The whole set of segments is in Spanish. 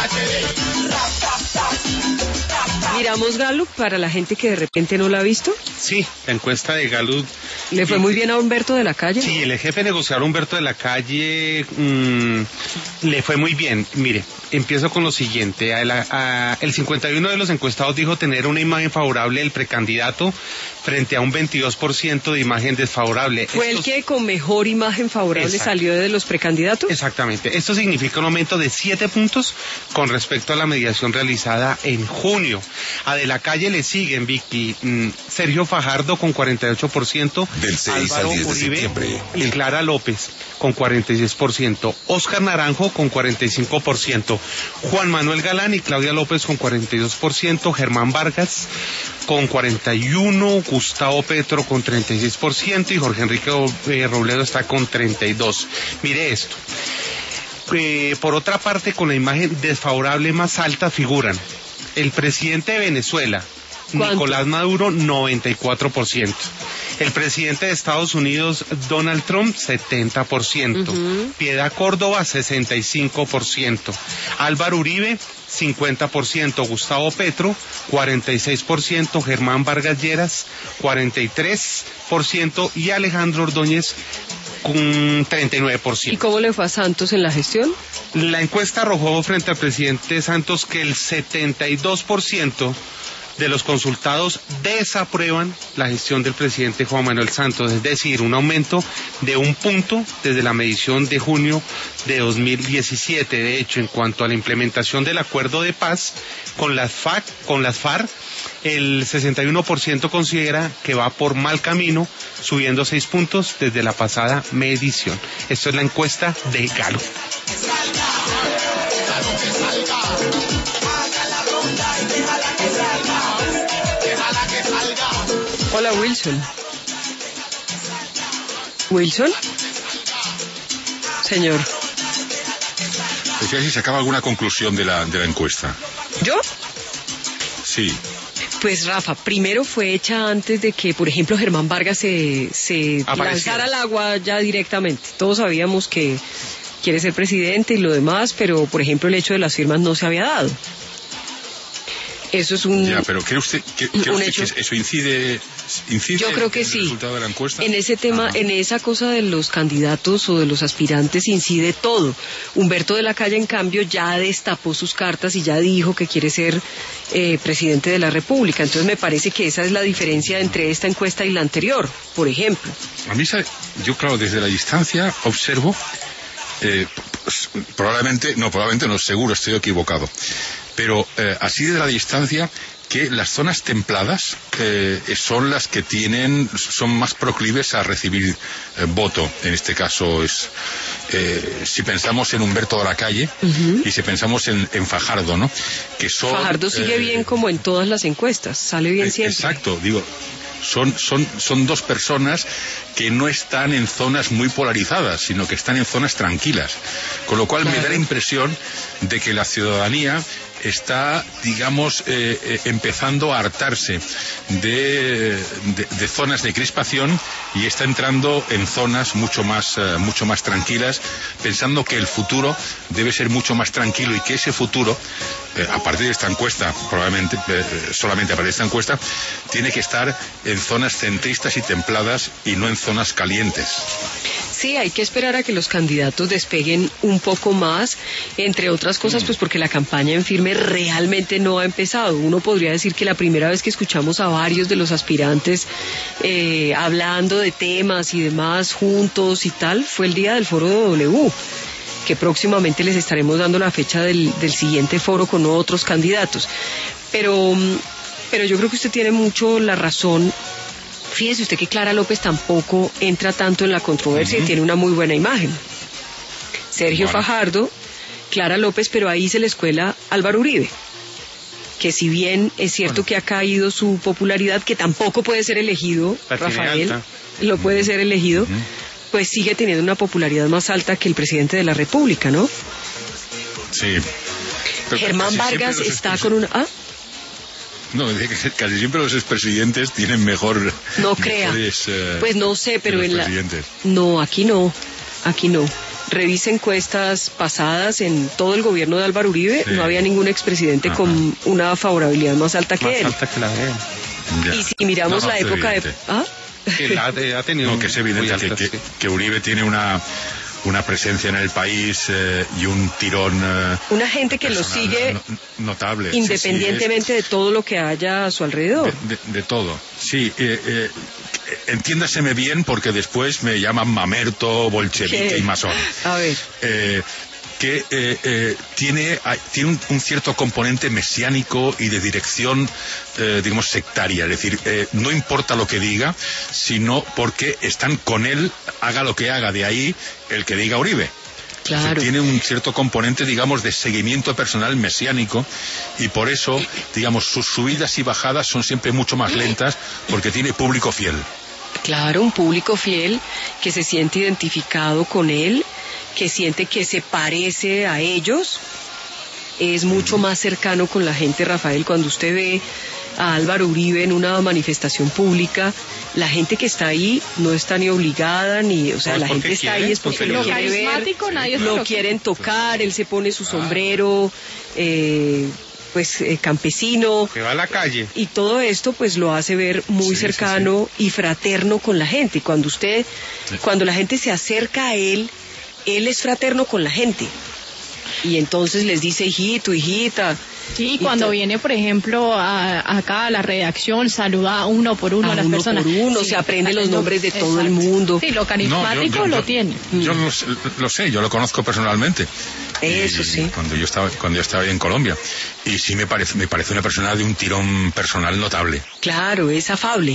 Miramos Gallup para la gente que de repente no la ha visto. Sí, la encuesta de Gallup. ¿Le fue muy bien a Humberto de la Calle? Sí, el jefe negociador Humberto de la Calle le fue muy bien. Mire, empiezo con lo siguiente. El 51 de los encuestados dijo tener una imagen favorable del precandidato frente a un 22% de imagen desfavorable. ¿Fue el que con mejor imagen favorable salió de los precandidatos? Exactamente. Esto significa un aumento de 7 puntos con respecto a la mediación realizada en junio. A de la Calle le siguen, Vicky, Sergio Fajardo con 48%, del 6 Álvaro al 10 de Uribe septiembre. y Clara López con 46%, Óscar Naranjo con 45%, Juan Manuel Galán y Claudia López con 42%, Germán Vargas con 41%, Gustavo Petro con 36% y Jorge Enrique Robledo está con 32%. Mire esto. Por otra parte, con la imagen desfavorable más alta figuran el presidente de Venezuela, ¿cuánto? Nicolás Maduro, 94%. El presidente de Estados Unidos, Donald Trump, 70%. Piedad Córdoba, 65%. Álvaro Uribe, 50%. Gustavo Petro, 46%. Germán Vargas Lleras, 43%. Y Alejandro Ordóñez, con 39%. ¿Y cómo le fue a Santos en la gestión? La encuesta arrojó frente al presidente Santos que el 72% de los consultados desaprueban la gestión del presidente Juan Manuel Santos, es decir, un aumento de 1 punto desde la medición de junio de 2017. De hecho, en cuanto a la implementación del acuerdo de paz con las FARC, el 61% considera que va por mal camino, subiendo 6 puntos desde la pasada medición. Esto es la encuesta de Gallup. Hola, Wilson. ¿Wilson? Señor. Decía si sacaba alguna conclusión de la encuesta. ¿Yo? Sí. Pues Rafa, primero fue hecha antes de que, por ejemplo, Germán Vargas se lanzara al agua ya directamente. Todos sabíamos que quiere ser presidente y lo demás, pero, por ejemplo, el hecho de las firmas no se había dado. Eso es un... Ya, pero ¿cree usted que eso incide Yo creo que en el sí. resultado de la encuesta? En ese tema, en esa cosa de los candidatos o de los aspirantes incide todo. Humberto de la Calle, en cambio, ya destapó sus cartas y ya dijo que quiere ser presidente de la República. Entonces me parece que esa es la diferencia entre esta encuesta y la anterior, por ejemplo. A mí, yo claro, desde la distancia observo, probablemente no, seguro estoy equivocado, pero así desde la distancia, que las zonas templadas son las que son más proclives a recibir voto. En este caso es, si pensamos en Humberto de la Calle y si pensamos en Fajardo, ¿no? Que son, Fajardo sigue bien como en todas las encuestas, sale bien siempre. Exacto, digo, son dos personas que no están en zonas muy polarizadas, sino que están en zonas tranquilas. Con lo cual me da la impresión de que la ciudadanía está, digamos, empezando a hartarse de zonas de crispación y está entrando en zonas mucho más tranquilas, pensando que el futuro debe ser mucho más tranquilo y que ese futuro, a partir de esta encuesta, probablemente solamente a partir de esta encuesta, tiene que estar en zonas centristas y templadas y no en zonas calientes. Sí, hay que esperar a que los candidatos despeguen un poco más, entre otras cosas, pues porque la campaña en firme realmente no ha empezado. Uno podría decir que la primera vez que escuchamos a varios de los aspirantes hablando de temas y demás juntos y tal, fue el día del foro de W, que próximamente les estaremos dando la fecha del siguiente foro con otros candidatos. Pero yo creo que usted tiene mucho la razón. Fíjese usted que Clara López tampoco entra tanto en la controversia y tiene una muy buena imagen. Sergio Fajardo, Clara López, pero ahí se le escuela Álvaro Uribe, que si bien es cierto que ha caído su popularidad, que tampoco puede ser elegido, Rafael, lo puede ser elegido, pues sigue teniendo una popularidad más alta que el presidente de la República, ¿no? Sí. Germán Vargas está con una... No, casi siempre los expresidentes tienen mejor... No crea. Pues no sé, pero en la... No, aquí no. revise encuestas pasadas en todo el gobierno de Álvaro Uribe, no había ningún expresidente con una favorabilidad más alta que él. Más alta que la de él. Ya. Y si miramos la época de... ¿Ah? Que ha tenido que es evidente muy alta, que Uribe tiene una presencia en el país y un tirón una gente que lo sigue notable, independientemente de todo lo que haya a su alrededor. De todo, sí. Entiéndaseme bien porque después me llaman mamerto, bolchevique y masón. A ver. Que tiene un cierto componente mesiánico y de dirección, digamos, sectaria. Es decir, no importa lo que diga, sino porque están con él, haga lo que haga. De ahí el que diga Uribe. Claro. O sea, tiene un cierto componente, digamos, de seguimiento personal mesiánico y por eso, digamos, sus subidas y bajadas son siempre mucho más lentas porque tiene público fiel. Claro, un público fiel que se siente identificado con él, que siente que se parece a ellos, es mucho más cercano con la gente, Rafael. Cuando usted ve a Álvaro Uribe en una manifestación pública, la gente que está ahí no está ni obligada, ni, o sea, la gente está ahí es porque lo quiere ver, lo quieren tocar, él se pone su sombrero, campesino. Que va a la calle. Y todo esto pues lo hace ver muy cercano y fraterno con la gente. Y cuando la gente se acerca a él es fraterno con la gente. Y entonces les dice hijito, hijita. Sí, cuando viene, por ejemplo, acá a la redacción, saluda uno por uno a las personas. Por uno, sí, se aprende los nombres de todo el mundo. Sí, lo carismático lo tiene. Yo lo sé, yo lo conozco personalmente. Eso sí. Cuando yo estaba en Colombia. Y sí me parece una persona de un tirón personal notable. Claro, es afable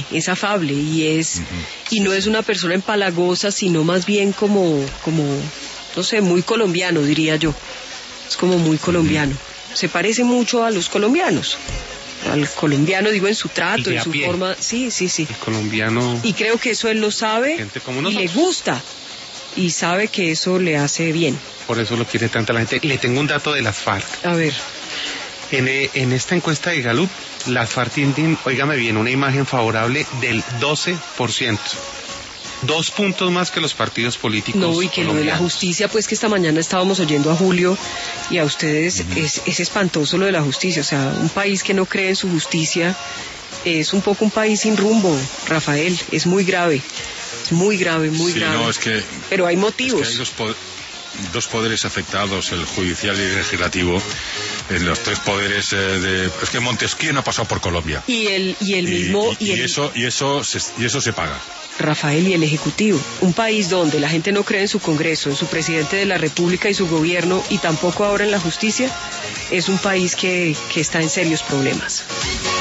y no es una persona empalagosa, sino más bien como no sé, muy colombiano, diría yo. Es como muy colombiano. Se parece mucho a los colombianos. Al colombiano, digo, en su trato, en su forma. Sí. El colombiano. Y creo que eso él lo sabe y le gusta. Y sabe que eso le hace bien. Por eso lo quiere tanta la gente. Le tengo un dato de las FARC. A ver. En esta encuesta de Gallup, las FARC tienen, óigame bien, una imagen favorable del 12%. 2 puntos más que los partidos políticos. No, y que lo de la justicia, pues que esta mañana estábamos oyendo a Julio y a ustedes, es espantoso lo de la justicia. O sea, un país que no cree en su justicia es un poco un país sin rumbo, Rafael. Es muy grave. Muy grave. No, pero hay motivos. Es que hay dos poderes afectados, el judicial y el legislativo, en los 3 poderes es que Montesquieu no ha pasado por Colombia. Y eso se paga. Rafael, y el Ejecutivo, un país donde la gente no cree en su Congreso, en su presidente de la República y su gobierno, y tampoco ahora en la justicia, es un país que está en serios problemas.